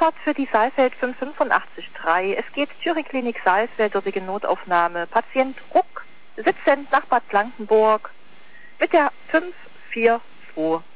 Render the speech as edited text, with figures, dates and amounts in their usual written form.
Notarztfahrt für die Saalfeld 5883. Es geht Thüringen-Klinik Saalfeld, dortige Notaufnahme. Patient Ruck, sitzend nach Bad Blankenburg mit der 5420.